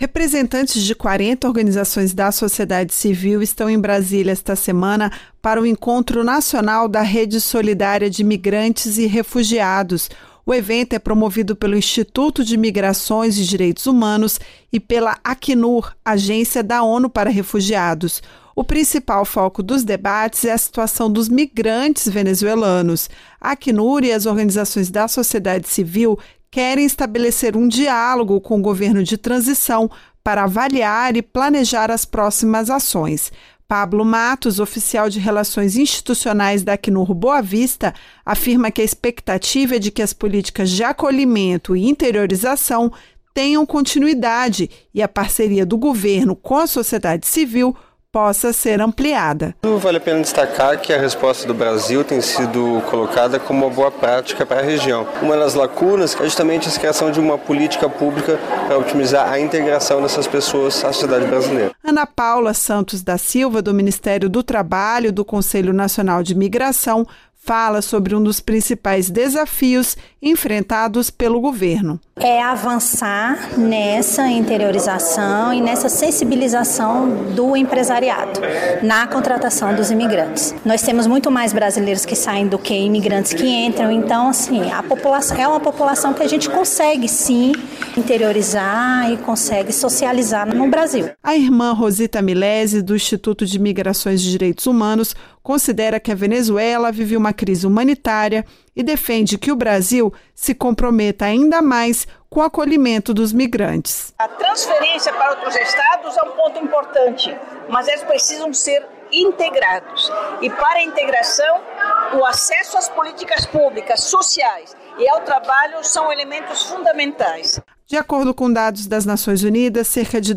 Representantes de 40 organizações da sociedade civil estão em Brasília esta semana para o Encontro Nacional da Rede Solidária de Migrantes e Refugiados. O evento é promovido pelo Instituto de Migrações e Direitos Humanos e pela Acnur, Agência da ONU para Refugiados. O principal foco dos debates é a situação dos migrantes venezuelanos. A Acnur e as organizações da sociedade civil querem estabelecer um diálogo com o governo de transição para avaliar e planejar as próximas ações. Pablo Matos, oficial de Relações Institucionais da Acnur Boa Vista, afirma que a expectativa é de que as políticas de acolhimento e interiorização tenham continuidade e a parceria do governo com a sociedade civil possa ser ampliada. Vale a pena destacar que a resposta do Brasil tem sido colocada como uma boa prática para a região. Uma das lacunas é justamente a criação de uma política pública para otimizar a integração dessas pessoas à sociedade brasileira. Ana Paula Santos da Silva, do Ministério do Trabalho do Conselho Nacional de Migração, fala sobre um dos principais desafios enfrentados pelo governo. É avançar nessa interiorização e nessa sensibilização do empresariado na contratação dos imigrantes. Nós temos muito mais brasileiros que saem do que imigrantes que entram, então assim, a população é uma população que a gente consegue sim interiorizar e consegue socializar no Brasil. A irmã Rosita Milese, do Instituto de Migrações e Direitos Humanos, considera que a Venezuela vive uma crise humanitária e defende que o Brasil se comprometa ainda mais com o acolhimento dos migrantes. A transferência para outros estados é um ponto importante, mas eles precisam ser integrados. E para a integração, o acesso às políticas públicas, sociais e ao trabalho são elementos fundamentais. De acordo com dados das Nações Unidas, cerca de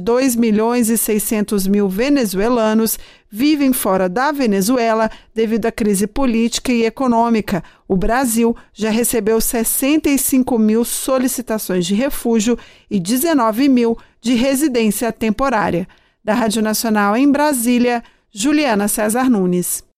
2.600.000 venezuelanos vivem fora da Venezuela devido à crise política e econômica. O Brasil já recebeu 65.000 solicitações de refúgio e 19.000 de residência temporária. Da Rádio Nacional em Brasília, Juliana César Nunes.